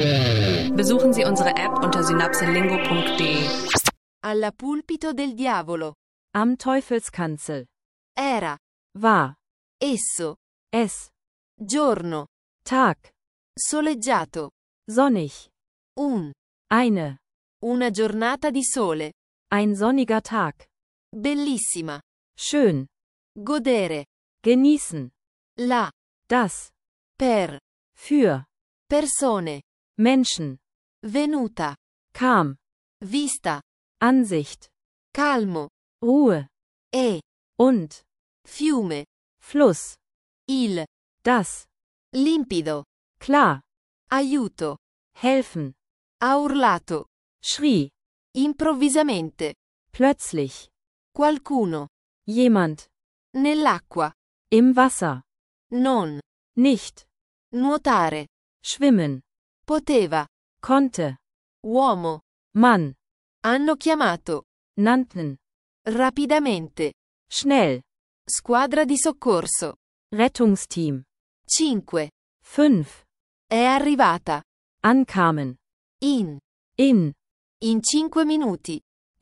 Besuchen Sie unsere App unter synapselingo.de. Alla pulpito del diavolo. Am Teufelskanzel. Era. War. Esso. Es. Giorno. Tag. Soleggiato. Sonnig. Una Eine. giornata di sole. Ein sonniger Tag. Bellissima. Schön. Godere. Genießen. La. Das. Per. Für. Persone. Menschen. Venuta. Kam. Vista. Ansicht. Calmo. Ruhe. E. Und. Fiume. Fluss. Il. Das. Limpido. Klar. Aiuto. Helfen. Ha urlato. Schrie. Improvvisamente. Plötzlich. Qualcuno. Jemand. Nell'acqua. Im Wasser. Non. Nicht. Nuotare. Schwimmen. Poteva. Konnte. Uomo. Mann. Hanno chiamato. Nannten. Rapidamente. Schnell. Squadra di soccorso. Rettungsteam. 5. 5. È arrivata. Ankamen. In. In 5 minuti.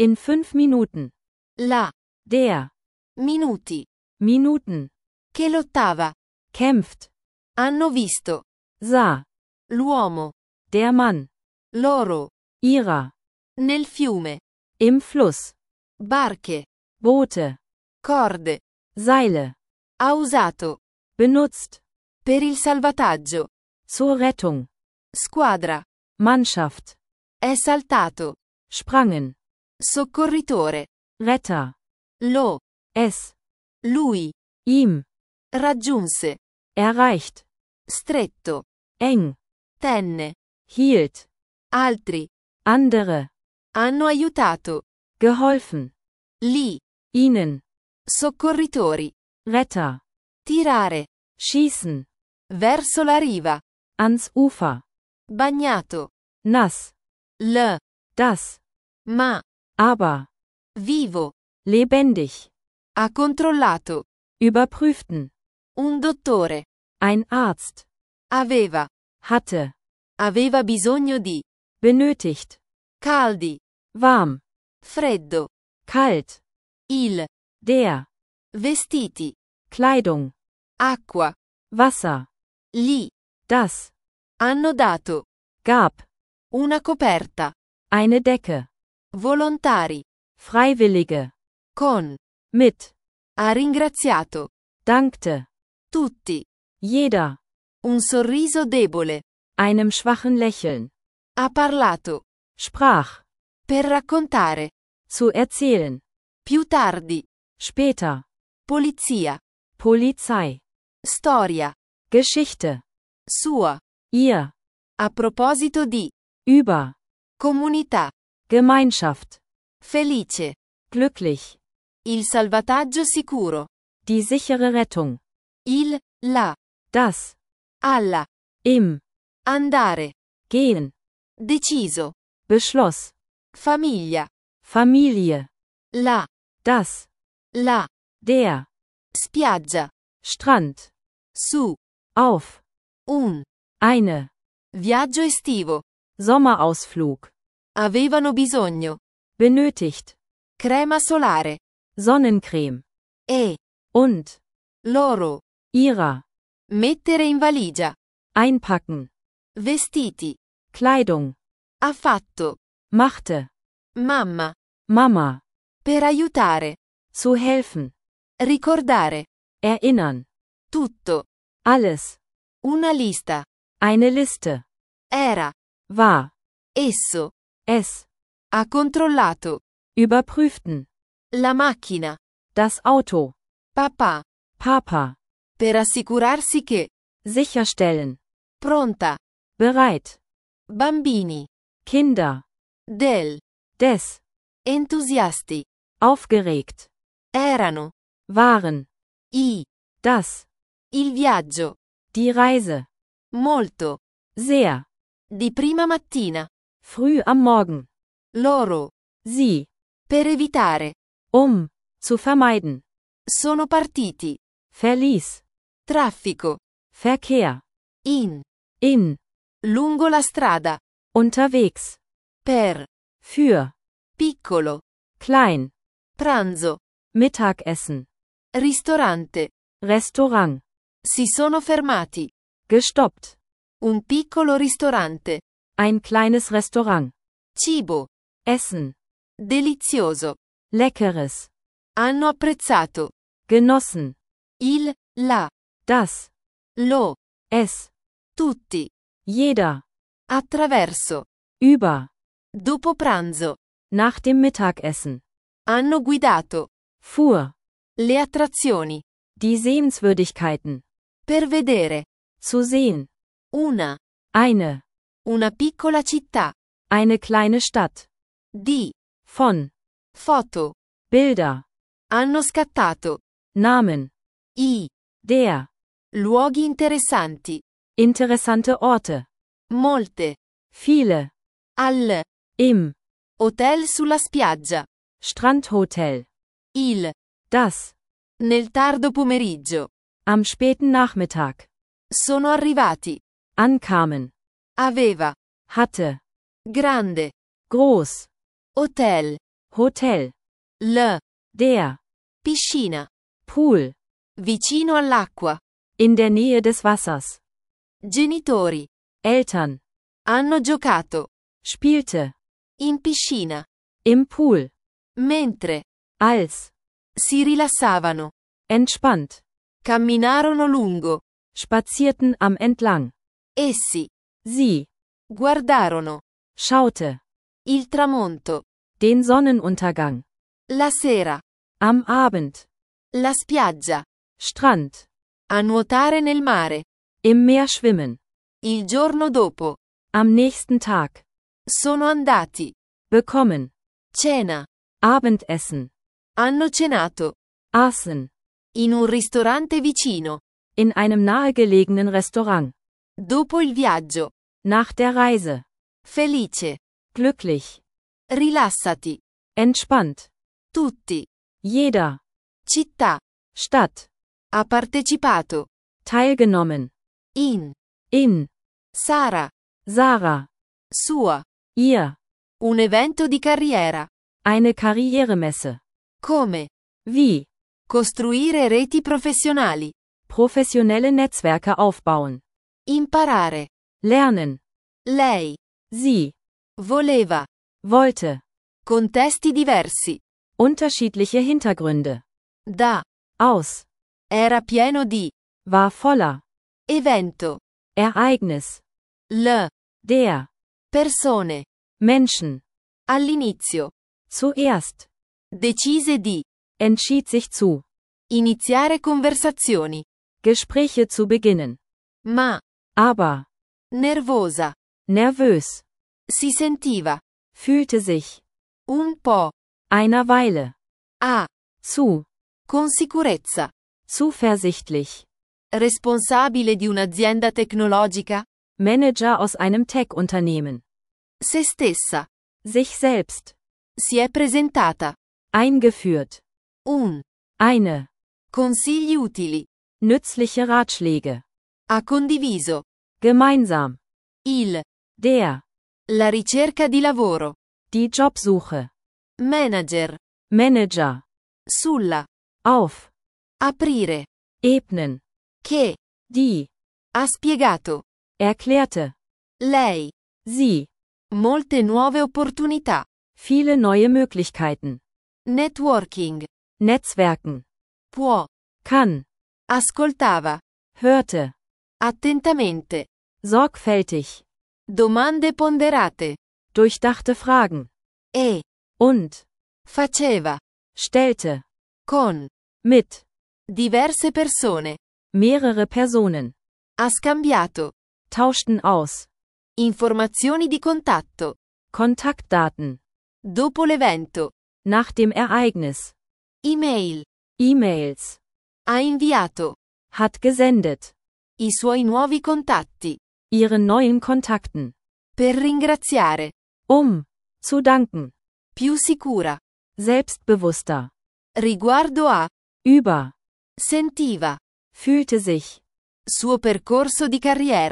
5 Minuten. La. Der. Minuti. Minuten. Che lottava. Kämpft. Hanno visto. Sah. L'uomo. Der Mann. Loro. Ihrer. Nel fiume. Im Fluss. Barche. Boote. Corde. Seile. Ha usato. Benutzt. Per il salvataggio. Zur Rettung. Squadra. Mannschaft. È saltato. Sprangen. Soccorritore. Retter. Lo. Es. Lui. Ihm. Raggiunse. Erreicht. Stretto. Eng. Tenne. Hielt. Altri. Andere. Hanno aiutato. Geholfen. Lì. Ihnen. Soccorritori. Retter. Tirare. Schießen. Verso la riva. Ans Ufer. Bagnato. Nass. L. Das. Ma. Aber. Vivo. Lebendig. Ha controllato. Überprüften. Un dottore. Ein Arzt. Aveva. Hatte. Aveva bisogno di. Benötigt. Caldi. Warm. Freddo. Kalt. Il. Der. Vestiti. Kleidung. Acqua. Wasser. Lì. Das. Hanno dato. Gab. Una coperta. Eine Decke. Volontari. Freiwillige. Con. Mit. Ha ringraziato. Dankte. Tutti. Jeder. Un sorriso debole. Einem schwachen Lächeln. Ha parlato. Sprach. Per raccontare. Zu erzählen. Più tardi. Später. Polizia. Polizei. Storia. Geschichte. Sua. Ihr. A proposito di. Über. Comunità. Gemeinschaft. Felice. Glücklich. Il salvataggio sicuro. Die sichere Rettung. Il. La. Das. Alla. Im. Andare. Gehen. Deciso. Beschloss. Famiglia. Familie. La. Das. La. Der. Spiaggia. Strand. Su. Auf. Un. Eine. Viaggio estivo. Sommerausflug. Avevano bisogno. Benötigt. Crema solare. Sonnencreme. E. Und. Loro. Ihrer. Mettere in valigia. Einpacken. Vestiti. Kleidung. Ha fatto. Machte. Mamma. Mama. Per aiutare. Zu helfen. Ricordare. Erinnern. Tutto. Alles. Una lista. Eine Liste. Era. War. Esso. Es. Ha controllato. Überprüften. La macchina. Das Auto. Papà. Papa. Per assicurarsi che. Sicherstellen. Pronta. Bereit. Bambini. Kinder. Del. Des. Entusiasti. Aufgeregt. Erano. Waren. I. Das. Il viaggio. Die Reise. Molto. Sehr. Di prima mattina. Früh am Morgen. Loro. Sie. Per evitare. Zu vermeiden. Sono partiti. Verließ. Traffico. Verkehr. In. In. lungo la strada, unterwegs, per, für, piccolo, klein, pranzo, Mittagessen, ristorante, Restaurant, si sono fermati, gestoppt, un piccolo ristorante, ein kleines Restaurant, cibo, Essen, delizioso, leckeres, hanno apprezzato, genossen, il, la, das, lo, es, tutti, jeder, attraverso, über, dopo pranzo, nach dem Mittagessen, hanno guidato, fuhr, le attrazioni, die Sehenswürdigkeiten, per vedere, zu sehen, una una piccola città, kleine Stadt, di, von, foto, Bilder, hanno scattato, Namen, i, der, luoghi interessanti, interessante Orte, molte, viele, al, im, hotel sulla spiaggia, Strandhotel, il, das, nel tardo pomeriggio, am späten Nachmittag, sono arrivati, ankamen, aveva, hatte, grande, groß, hotel, Hotel, l, der, piscina, Pool, vicino all'acqua, in der Nähe des Wassers, genitori, Eltern, hanno giocato, spielte, in piscina, im Pool, mentre, als, si rilassavano, entspannt, camminarono lungo, spazierten am entlang, essi, sie, guardarono, schaute, il tramonto, den Sonnenuntergang, la sera, am Abend, la spiaggia, Strand, a nuotare nel mare, im Meer schwimmen, il giorno dopo, am nächsten Tag, sono andati, bekommen, cena, Abendessen, hanno cenato, aßen, in un ristorante vicino, in einem nahegelegenen Restaurant, dopo il viaggio, nach der Reise, felice, glücklich, rilassati, entspannt, tutti, jeder, città, Stadt, ha partecipato, teilgenommen, in, Sara, sua, ihr, un evento di carriera, eine Karrieremesse, come, wie, costruire reti professionali, professionelle Netzwerke aufbauen, imparare, lernen, lei, sie, voleva, wollte, contesti diversi, unterschiedliche Hintergründe, da, aus, era pieno di, war voller, evento, Ereignis, l, der, persone, Menschen, all'inizio, zuerst, decise di, entschied sich zu, iniziare conversazioni, Gespräche zu beginnen, ma, aber, nervosa, nervös, si sentiva, fühlte sich, un po', einer Weile, zu, con sicurezza, zuversichtlich, responsabile di un'azienda tecnologica, Manager aus einem Tech-Unternehmen, se stessa, sich selbst, si è presentata, eingeführt, eine, consigli utili, nützliche Ratschläge, ha condiviso, gemeinsam, der, la ricerca di lavoro, die Jobsuche, manager, sulla, auf, aprire, ebnen, che, die, ha spiegato, erklärte, lei, sie, molte nuove opportunità, viele neue Möglichkeiten, networking, Netzwerken, può, kann, ascoltava, hörte, attentamente, sorgfältig, domande ponderate, durchdachte Fragen, und, faceva, stellte, con, mit, diverse persone, mehrere Personen, ha scambiato, tauschten aus, informazioni di contatto, Kontaktdaten, dopo l'evento, nach dem Ereignis, email, E-Mails, ha inviato, hat gesendet, i suoi nuovi contatti, ihren neuen Kontakten, per ringraziare, zu danken, più sicura, selbstbewusster, riguardo a, über, sentiva, fühlte sich, suo percorso di carriera,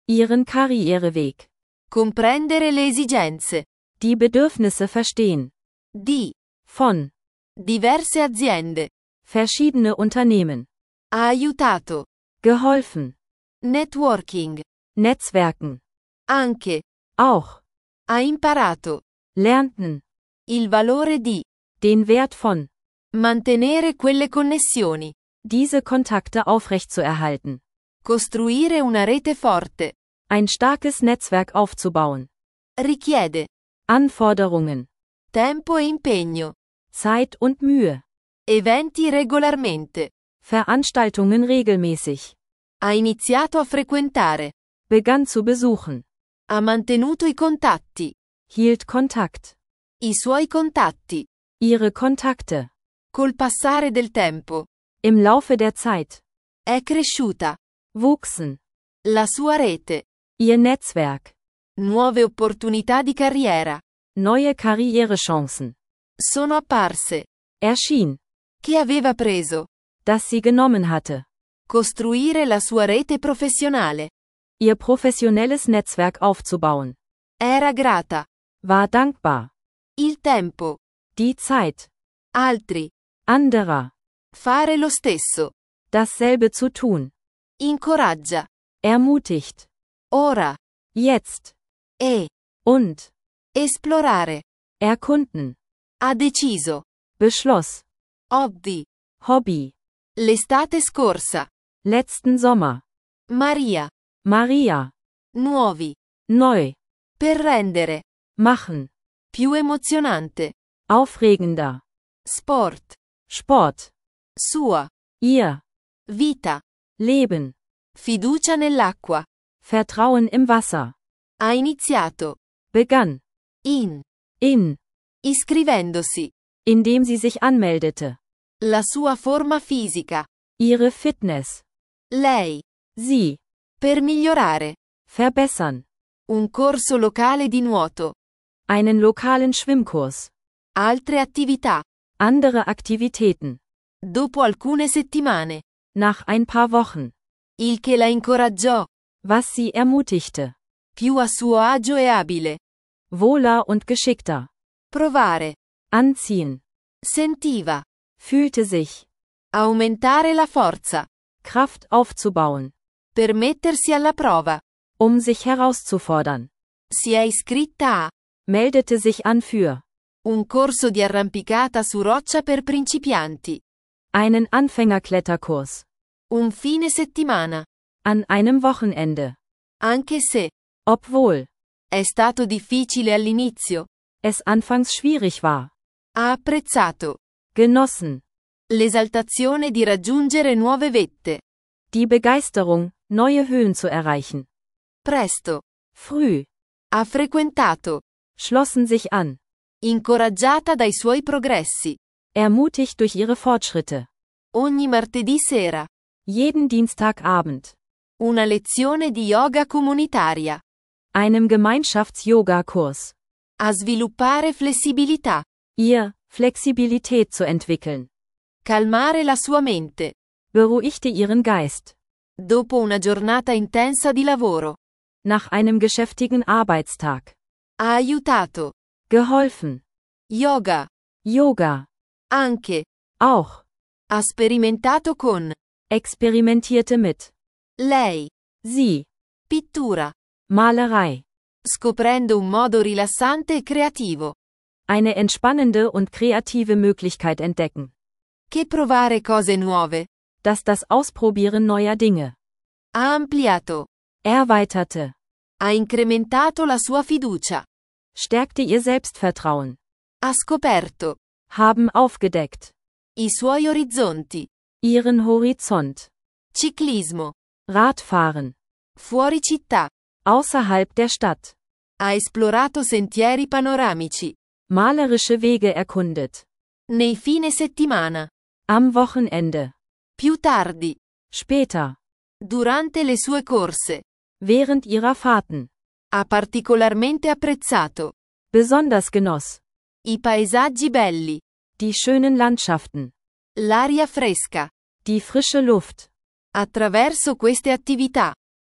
Ihren Karriereweg. Comprendere le esigenze. Die Bedürfnisse verstehen. Di. Von. Diverse aziende. Verschiedene Unternehmen. Ha aiutato. Geholfen. Networking. Netzwerken. Anche. Auch. Ha imparato. Lernten. Il valore di. Den Wert von. Mantenere quelle connessioni. Diese Kontakte aufrechtzuerhalten. Costruire una rete forte. Ein starkes Netzwerk aufzubauen. Richiede. Anforderungen. Tempo e impegno. Zeit und Mühe. Eventi regolarmente. Veranstaltungen regelmäßig. Ha iniziato a frequentare. Begann zu besuchen. Ha mantenuto i contatti. Hielt Kontakt. I suoi contatti. Ihre Kontakte. Col passare del tempo. Im Laufe der Zeit. È cresciuta. Wuchsen. La sua rete. Ihr Netzwerk. Nuove opportunità di carriera. Neue Karrierechancen. Sono apparse. Erschien. Che aveva preso. Das sie genommen hatte. Costruire la sua rete professionale. Ihr professionelles Netzwerk aufzubauen. Era grata. War dankbar. Il tempo. Die Zeit. Altri. Anderer. Fare lo stesso. Dasselbe zu tun. Incoraggia. Ermutigt. Ora. Jetzt. E. Und. Esplorare. Erkunden. Ha deciso. Beschloss. Hobby. Hobby. L'estate scorsa. Letzten Sommer. Maria. Maria. Nuovi. Neu. Per rendere. Machen. Più emozionante. Aufregender. Sport. Sport. Sua. Ihr. Vita. Leben. Fiducia nell'acqua. Vertrauen im Wasser. Ha iniziato. Begann. In. Iscrivendosi. Indem sie sich anmeldete. La sua forma fisica. Ihre Fitness. Lei. Sie. Per migliorare. Verbessern. Un corso locale di nuoto. Einen lokalen Schwimmkurs. Altre attività. Andere Aktivitäten. Dopo alcune settimane. Nach ein paar Wochen. Il che la incoraggiò. Was sie ermutigte. Più a suo agio e abile. Wohler und geschickter. Provare. Anziehen. Sentiva. Fühlte sich. Aumentare la forza. Kraft aufzubauen. Per mettersi alla prova. Sich herauszufordern. Si è iscritta a. Meldete sich an für. Un corso di arrampicata su roccia per principianti. Einen Anfängerkletterkurs. Un fine settimana. An einem Wochenende. Anche se. Obwohl. È stato difficile all'inizio. Es anfangs schwierig war. Ha apprezzato. Genossen. L'esaltazione di raggiungere nuove vette. Die Begeisterung, neue Höhen zu erreichen. Presto. Früh. Ha frequentato. Schlossen sich an. Incoraggiata dai suoi progressi. Ermutigt durch ihre Fortschritte. Ogni martedì sera. Jeden Dienstagabend. Una lezione di yoga comunitaria. Einem Gemeinschafts-Yoga-Kurs. A sviluppare flessibilità. Ihr, Flexibilität zu entwickeln. Calmare la sua mente. Beruhigte ihren Geist. Dopo una giornata intensa di lavoro. Nach einem geschäftigen Arbeitstag. Ha aiutato. Geholfen. Yoga. Yoga. Anche. Auch. Ha sperimentato con. Experimentierte mit. Lei. Sie. Pittura. Malerei. Scoprendo un modo rilassante e creativo. Eine entspannende und kreative Möglichkeit entdecken. Che provare cose nuove. Das Ausprobieren neuer Dinge. Ha ampliato. Erweiterte. Ha incrementato la sua fiducia. Stärkte ihr Selbstvertrauen. Ha scoperto. Haben aufgedeckt. I suoi orizzonti. Ihren Horizont. Ciclismo. Radfahren. Fuori città. Außerhalb der Stadt. Ha esplorato sentieri panoramici. Malerische Wege erkundet. Nei fine settimana. Am Wochenende. Più tardi. Später. Durante le sue corse. Während ihrer Fahrten. Ha particolarmente apprezzato. Besonders genoss. I paesaggi belli. Die schönen Landschaften. L'aria fresca. Die frische Luft. Attraverso queste attività.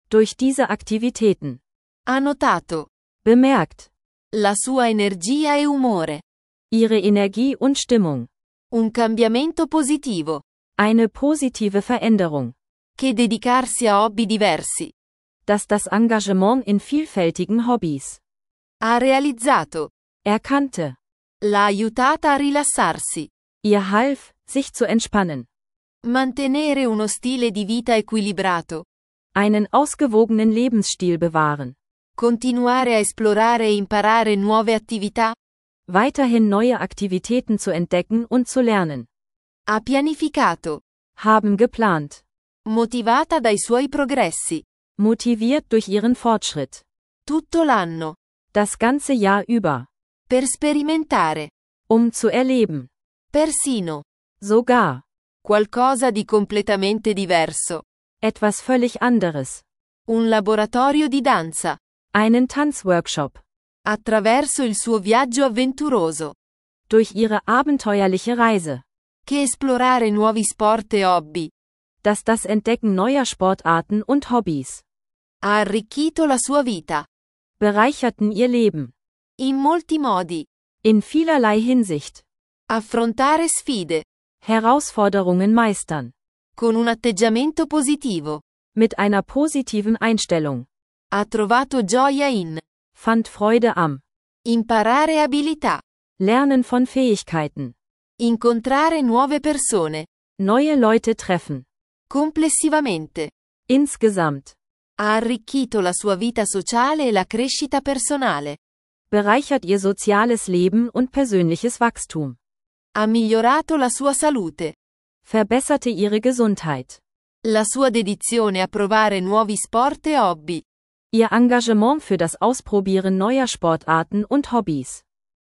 Durch diese Aktivitäten. Ha notato Bemerkt. la sua energia e umore. Ihre Energie und Stimmung. Un cambiamento positivo. Eine positive Veränderung. Che dedicarsi a hobby diversi. Dass das Engagement in vielfältigen Hobbys. Ha realizzato. Erkannte. L'ha aiutata a rilassarsi. Ihr half, sich zu entspannen. Mantenere uno stile di vita equilibrato. Einen ausgewogenen Lebensstil bewahren. Continuare a esplorare e imparare nuove attività. Weiterhin neue Aktivitäten zu entdecken und zu lernen. Ha pianificato. Haben geplant. Motivata dai suoi progressi. Motiviert durch ihren Fortschritt. Tutto l'anno. Das ganze Jahr über. Per sperimentare. Zu erleben. Persino. Sogar. Qualcosa di completamente diverso. Etwas völlig anderes. Un laboratorio di danza. Einen Tanzworkshop. Attraverso il suo viaggio avventuroso. Durch ihre abenteuerliche Reise. Che esplorare nuovi sport e hobby. Dass das Entdecken neuer Sportarten und Hobbys. Ha arricchito la sua vita. Bereicherten ihr Leben. In molti modi. In vielerlei Hinsicht. Affrontare sfide. Herausforderungen meistern. Con un atteggiamento positivo. Mit einer positiven Einstellung. Ha trovato gioia in. Fand Freude am. Imparare abilità. Lernen von Fähigkeiten. Incontrare nuove persone. Neue Leute treffen. Complessivamente. Insgesamt. Ha arricchito la sua vita sociale e la crescita personale. Bereichert ihr soziales Leben und persönliches Wachstum. Ha migliorato la sua salute. Verbesserte ihre Gesundheit. La sua dedizione a provare nuovi sport e hobby. Ihr Engagement für das Ausprobieren neuer Sportarten und Hobbys.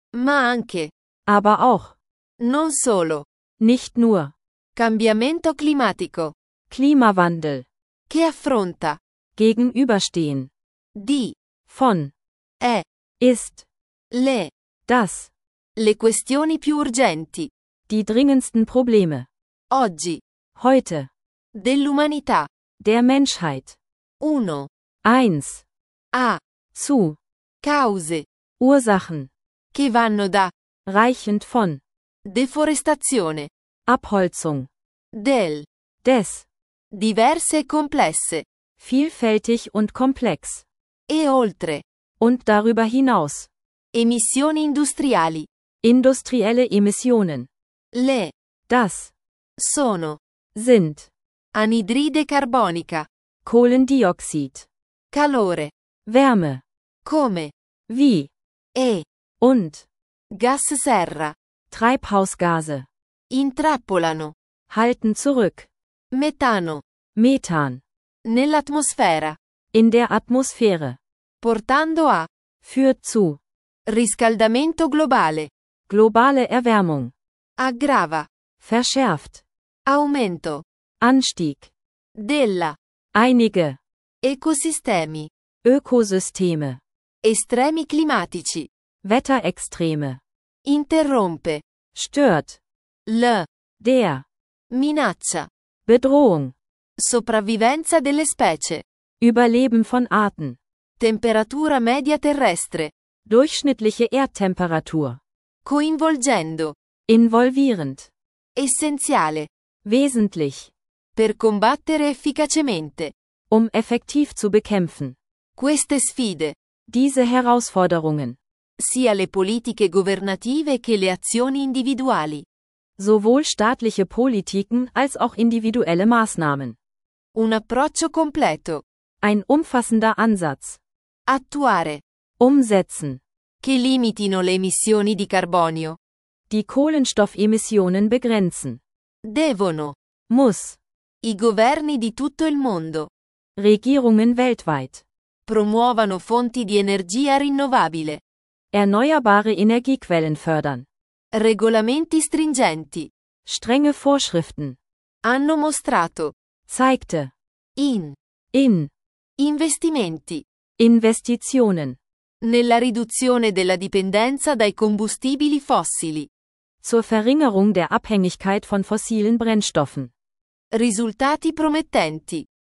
Ma anche. Aber auch. Non solo. Nicht nur. Cambiamento climatico. Klimawandel. Che affronta. Gegenüberstehen. Di. Von. Ist. Le. Das. Le questioni più urgenti. Die dringendsten Probleme. Oggi. Heute. Dell'umanità. Der Menschheit. 1. 1. A. Zu. Cause. Ursachen. Che vanno da. Reichend von. Deforestazione. Abholzung. Del. Des. Diverse e complesse. Vielfältig und komplex. E oltre. Und darüber hinaus. Emissioni industriali. Industrielle Emissionen. Le. Das. Sono. Sind. Anidride carbonica. Kohlendioxid. Calore. Wärme. Come. Wie. E. Und. Gas serra. Treibhausgase. Intrappolano. Halten zurück. Metano. Methan. Nell'atmosfera. In der Atmosphäre. Portando a. Führt zu. Riscaldamento globale. Globale Erwärmung. Aggrava. Verschärft. Aumento. Anstieg. Della. Einige. Ecosistemi. Ökosysteme. Estremi climatici. Wetterextreme. Interrompe. Stört. Der. Minaccia. Bedrohung. Sopravvivenza delle specie. Überleben von Arten. Temperatura media terrestre. Durchschnittliche Erdtemperatur. Coinvolgendo. Involvierend. Essenziale. Wesentlich. Per combattere efficacemente. Effektiv zu bekämpfen. Queste sfide. Diese Herausforderungen. Sia le politiche governative che le azioni individuali. Sowohl staatliche Politiken als auch individuelle Maßnahmen. Un approccio completo. Ein umfassender Ansatz. Attuare. Umsetzen. Che limitino le emissioni di carbonio. Die Kohlenstoffemissionen begrenzen. Devono. Muss. I governi di tutto il mondo. Regierungen weltweit. Promuovano fonti di energia rinnovabile. Erneuerbare Energiequellen fördern. Regolamenti stringenti. Strenge Vorschriften. Hanno mostrato. Zeigte. In. Investimenti. Nella riduzione della dipendenza dai combustibili fossili. Zur Verringerung der Abhängigkeit von fossilen Brennstoffen. Risultati promettenti.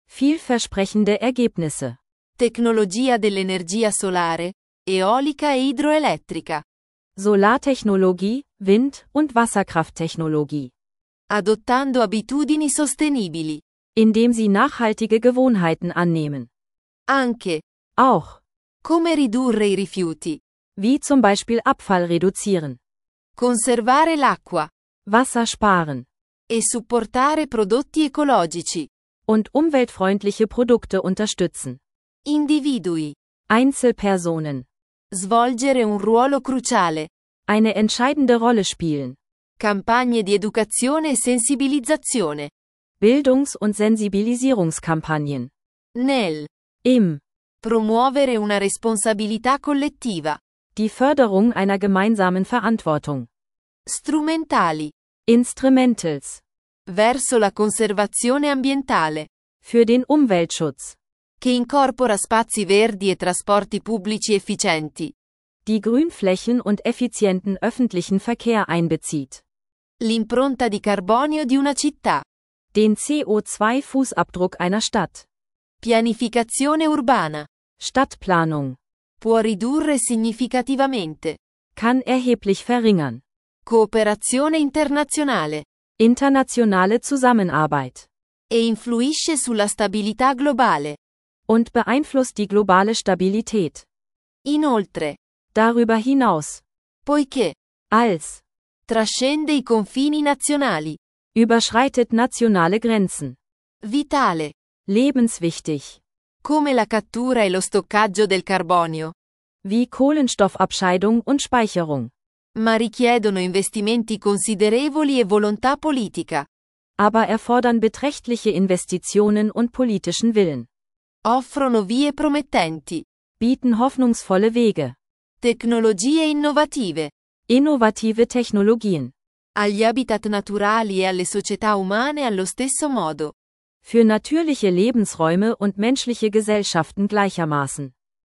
Vielversprechende Ergebnisse. Tecnologia dell'energia solare, eolica e idroelettrica. Solartechnologie, Wind- und Wasserkrafttechnologie. Adottando abitudini sostenibili. Indem sie nachhaltige Gewohnheiten annehmen. Anche. Auch. Come ridurre i rifiuti. Wie zum Beispiel Abfall reduzieren. Conservare l'acqua. Wasser sparen. E supportare prodotti ecologici. Und umweltfreundliche Produkte unterstützen. Individui. Einzelpersonen. Svolgere un ruolo cruciale. Eine entscheidende Rolle spielen. Campagne di educazione e sensibilizzazione. Bildungs- und Sensibilisierungskampagnen. Nel. Im. Promuovere una responsabilità collettiva. Die Förderung einer gemeinsamen Verantwortung. Strumentali. Instrumentals. Verso la conservazione ambientale. Für den Umweltschutz. Che incorpora spazi verdi e trasporti pubblici efficienti. Die Grünflächen und effizienten öffentlichen Verkehr einbezieht. L'impronta di carbonio di una città. Den CO2-Fußabdruck einer Stadt. Pianificazione urbana. Stadtplanung. Può ridurre significativamente. Kann erheblich verringern. Cooperazione internazionale. Internationale Zusammenarbeit. E influisce sulla stabilità globale. Und beeinflusst die globale Stabilität. Inoltre. Darüber hinaus. Poiché. Als. Trascende i confini nazionali. Überschreitet nationale Grenzen. Vitale. Lebenswichtig. Come la cattura e lo stoccaggio del carbonio. Wie Kohlenstoffabscheidung und Speicherung. Ma richiedono investimenti considerevoli e volontà politica. Aber erfordern beträchtliche Investitionen und politischen Willen. Offrono vie promettenti. Bieten hoffnungsvolle Wege. Tecnologie innovative. Innovative Technologien. Agli habitat naturali e alle società umane allo stesso modo. Für natürliche Lebensräume und menschliche Gesellschaften gleichermaßen.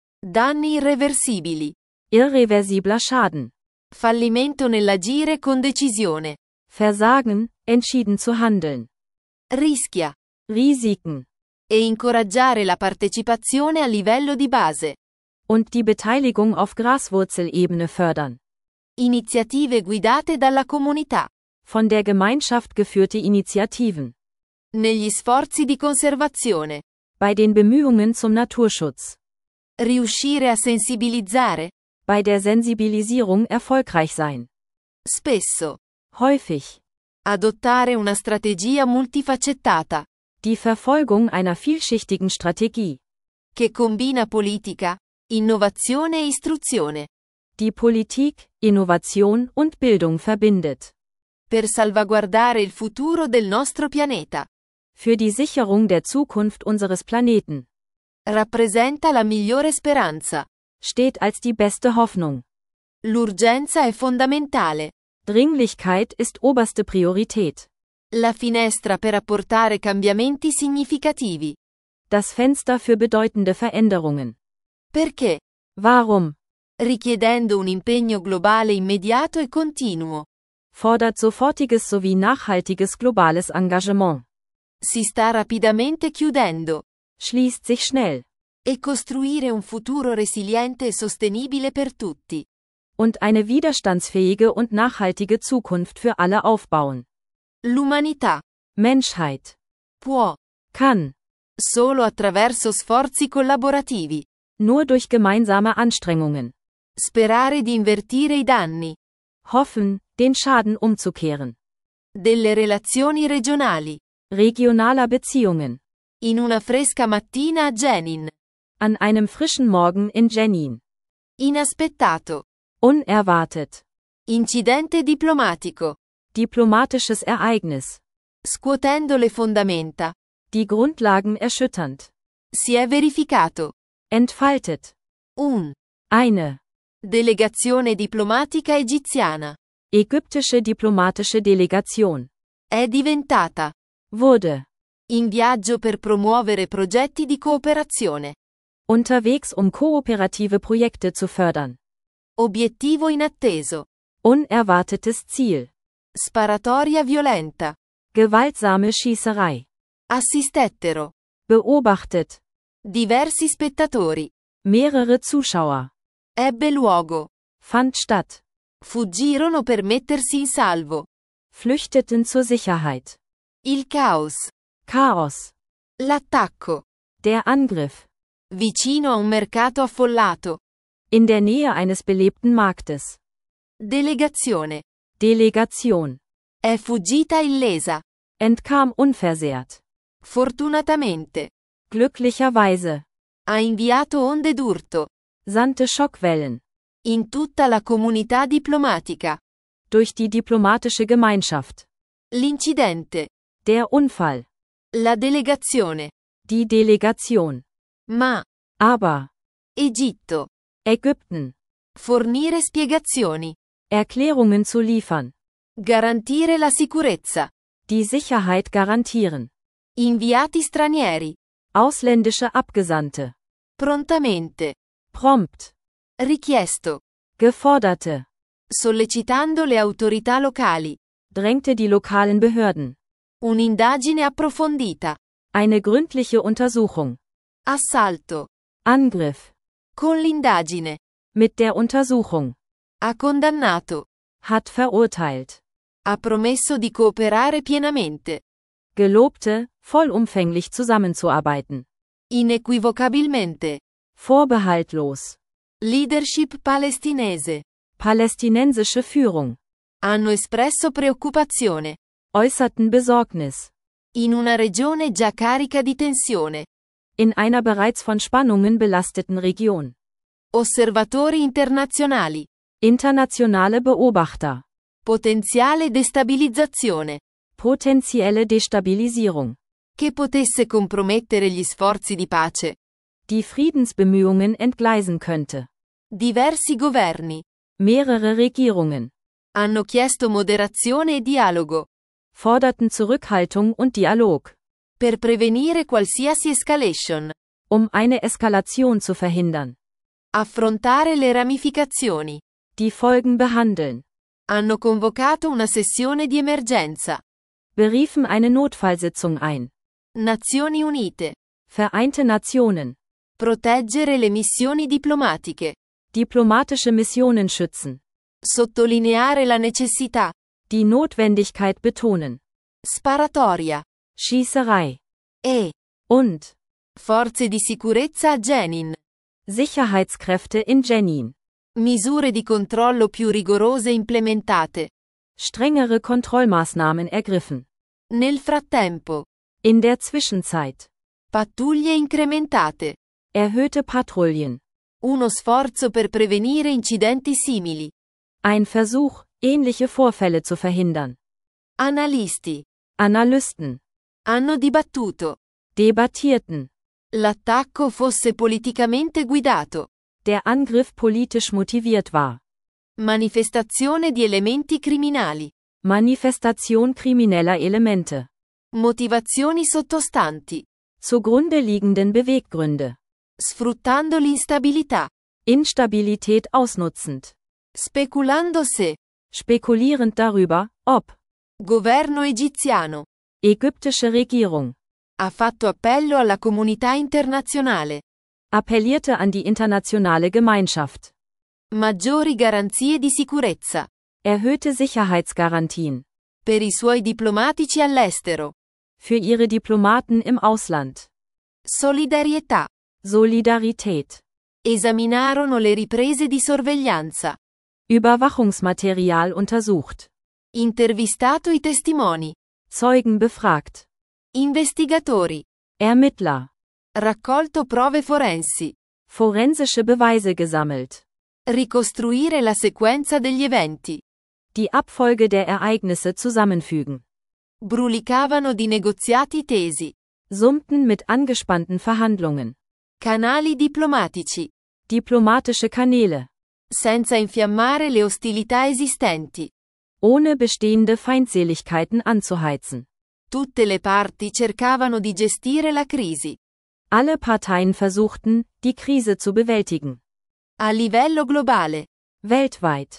Danni irreversibili. Irreversibler Schaden. Fallimento nell'agire con decisione. Versagen, entschieden zu handeln. Rischia. Risiken. E incoraggiare la partecipazione a livello di base. Und die Beteiligung auf Graswurzelebene fördern. Iniziative guidate dalla comunità. Von der Gemeinschaft geführte Initiativen. Negli sforzi di conservazione. Bei den Bemühungen zum Naturschutz. Riuscire a sensibilizzare. Bei der Sensibilisierung erfolgreich sein. Spesso. Häufig. Adottare una strategia multifaccettata. Die Verfolgung einer vielschichtigen Strategie. Che combina politica, innovazione e istruzione. Die Politik, Innovation und Bildung verbindet. Per salvaguardare il futuro del nostro pianeta. Für die Sicherung der Zukunft unseres Planeten. Rappresenta la migliore speranza. Steht als die beste Hoffnung. L'urgenza è fondamentale. Dringlichkeit ist oberste Priorität. La finestra per apportare cambiamenti significativi. Das Fenster für bedeutende Veränderungen. Perché? Warum? Richiedendo un impegno globale immediato e continuo. Fordert sofortiges sowie nachhaltiges globales Engagement. Si sta rapidamente chiudendo. Schließt sich schnell. E costruire un futuro resiliente e sostenibile per tutti. Und eine widerstandsfähige und nachhaltige Zukunft für alle aufbauen. L'umanità. Menschheit. Può. Kann. Solo attraverso sforzi collaborativi. Nur durch gemeinsame Anstrengungen. Sperare di invertire i danni. Hoffen, den Schaden umzukehren. Delle relazioni regionali. Regionaler Beziehungen. In una fresca mattina a Jenin. An einem frischen Morgen in Jenin. Inaspettato. Unerwartet. Incidente diplomatico. Diplomatisches Ereignis. Scuotendo le fondamenta. Die Grundlagen erschütternd. Si è verificato. Entfaltet. Eine. Delegazione diplomatica egiziana. Ägyptische diplomatische Delegation. È diventata. Wurde. In viaggio per promuovere progetti di cooperazione. Unterwegs kooperative Projekte zu fördern. Obiettivo inatteso. Unerwartetes Ziel. Sparatoria violenta. Gewaltsame Schießerei. Assistettero. Beobachtet. Diversi spettatori. Mehrere Zuschauer. Ebbe luogo. Fand statt. Fuggirono per mettersi in salvo. Flüchteten zur Sicherheit. Il caos. Chaos. L'attacco. Der Angriff. Vicino a un mercato affollato. In der Nähe eines belebten Marktes. Delegazione. Delegation. È fuggita illesa. Entkam unversehrt. Fortunatamente. Glücklicherweise. Ha inviato onde d'urto. Sandte Schockwellen. In tutta la comunità diplomatica. Durch die diplomatische Gemeinschaft. L'incidente. Der Unfall. La delegazione. Die Delegation. Ma. Aber. Egitto. Ägypten. Fornire spiegazioni. Erklärungen zu liefern. Garantire la sicurezza. Die Sicherheit garantieren. Inviati stranieri. Ausländische Abgesandte. Prontamente. Prompt. Richiesto. Geforderte. Sollecitando le autorità locali. Drängte die lokalen Behörden. Un'indagine approfondita. Eine gründliche Untersuchung. Assalto. Angriff. Con l'indagine. Mit der Untersuchung. Ha condannato. Hat verurteilt. Ha promesso di cooperare pienamente. Gelobte, vollumfänglich zusammenzuarbeiten. Inequivocabilmente. Vorbehaltlos. Leadership palestinese. Palästinensische Führung. Hanno espresso preoccupazione. Äußerten Besorgnis. In una regione già carica di tensione. In einer bereits von Spannungen belasteten Region. Osservatori internazionali. Internationale Beobachter. Potenziale destabilizzazione. Potenzielle Destabilisierung. Che potesse compromettere gli sforzi di pace. Die Friedensbemühungen entgleisen könnte. Diversi governi. Mehrere Regierungen. Hanno chiesto moderazione e dialogo. Forderten Zurückhaltung und Dialog. Per prevenire qualsiasi escalation. Eine Eskalation zu verhindern. Affrontare le ramificazioni. Die Folgen behandeln. Hanno convocato una sessione di emergenza. Beriefen eine Notfallsitzung ein. Nazioni Unite. Vereinte Nationen. Proteggere le missioni diplomatiche. Diplomatische Missionen schützen. Sottolineare la necessità. Die Notwendigkeit betonen. Sparatoria. Schießerei. Und. Forze di sicurezza a Jenin. Sicherheitskräfte in Jenin. Misure di controllo più rigorose implementate. Strengere Kontrollmaßnahmen ergriffen. Nel frattempo. In der Zwischenzeit. Pattuglie incrementate. Erhöhte Patrouillen. Uno sforzo per prevenire incidenti simili. Ein Versuch, ähnliche Vorfälle zu verhindern. Analisti. Analysten. Hanno dibattuto. Debattierten. L'attacco fosse politicamente guidato. Der Angriff politisch motiviert war. Manifestazione di elementi criminali. Manifestation krimineller Elemente. Motivazioni sottostanti. Zugrunde liegenden Beweggründe. Sfruttando l'instabilità. Instabilität ausnutzend. Speculando se. Spekulierend darüber, ob. Governo egiziano. Ägyptische Regierung. Ha fatto appello alla comunità internazionale. Appellierte an die internationale Gemeinschaft. Maggiori garanzie di sicurezza. Erhöhte Sicherheitsgarantien. Per i suoi diplomatici all'estero. Für ihre Diplomaten im Ausland. Solidarietà. Solidarität. Esaminarono le riprese di sorveglianza. Überwachungsmaterial untersucht. Intervistato i testimoni. Zeugen befragt. Investigatori. Ermittler. Raccolto prove forensi. Forensische Beweise gesammelt. Ricostruire la sequenza degli eventi. Die Abfolge der Ereignisse zusammenfügen. Brulicavano di negoziati tesi. Summten mit angespannten Verhandlungen. Canali diplomatici. Diplomatische Kanäle. Senza infiammare le ostilità esistenti. Ohne bestehende Feindseligkeiten anzuheizen. Tutte le parti cercavano di gestire la crisi. Alle Parteien versuchten, die Krise zu bewältigen. A livello globale. Weltweit.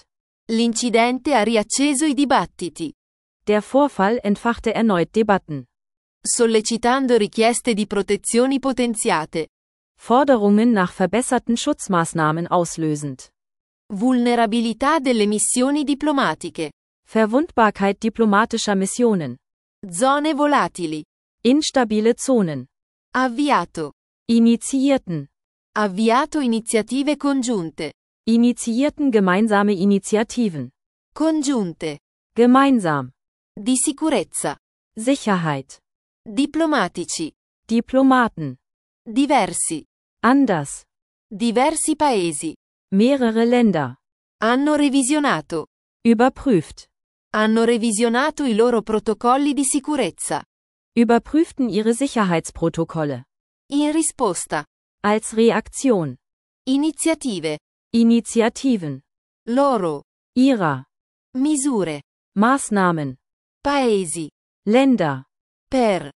L'incidente ha riacceso i dibattiti. Der Vorfall entfachte erneut Debatten. sollecitando richieste di protezioni potenziate, Forderungen nach verbesserten Schutzmaßnahmen auslösend. vulnerabilità delle missioni diplomatiche, Verwundbarkeit diplomatischer Missionen. zone volatili, Instabile Zonen. avviato, Initiierten. avviato iniziative congiunte, Initiierten gemeinsame Initiativen. congiunte, Gemeinsam. di sicurezza, Sicherheit. diplomatici, Diplomaten. diversi, Anders. diversi paesi, Mehrere Länder. hanno revisionato, Überprüft. hanno revisionato i loro protocolli di sicurezza, Überprüften ihre Sicherheitsprotokolle. in risposta, Als Reaktion. iniziative, Initiativen. loro, Ihrer. misure, Maßnahmen. paesi, Länder. per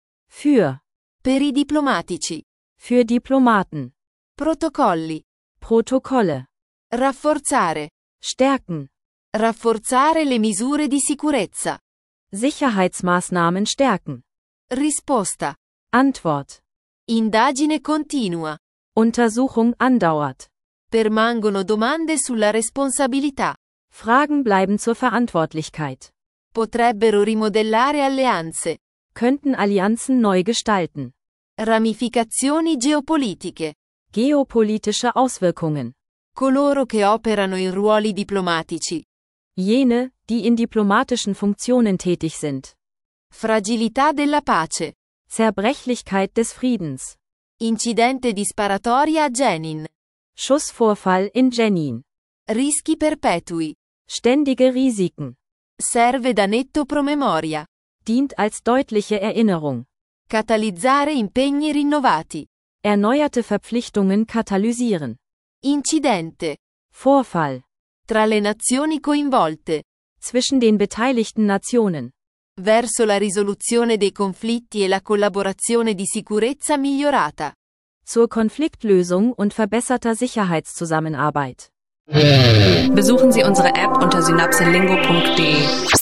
Per i diplomatici, Für Diplomaten. protocolli, Protokolle. rafforzare, Stärken. rafforzare le misure di sicurezza, Sicherheitsmaßnahmen stärken. risposta, Antwort. indagine continua, Untersuchung andauert. permangono domande sulla responsabilità, Fragen bleiben zur Verantwortlichkeit. potrebbero rimodellare alleanze, Könnten Allianzen neu gestalten. ramificazioni geopolitiche, Geopolitische Auswirkungen. coloro che operano in ruoli diplomatici, Jene, die in diplomatischen Funktionen tätig sind. fragilità della pace, Zerbrechlichkeit des Friedens. incidente di sparatoria a Jenin, Schussvorfall in Jenin. rischi perpetui, Ständige Risiken. serve da netto promemoria, Dient als deutliche Erinnerung. catalizzare impegni rinnovati, Erneuerte Verpflichtungen katalysieren. incidente, Vorfall. tra le nazioni coinvolte, Zwischen den beteiligten Nationen. verso la risoluzione dei conflitti e la collaborazione di sicurezza migliorata. Zur Konfliktlösung und verbesserter Sicherheitszusammenarbeit. Besuchen Sie unsere App unter synapselingo.de.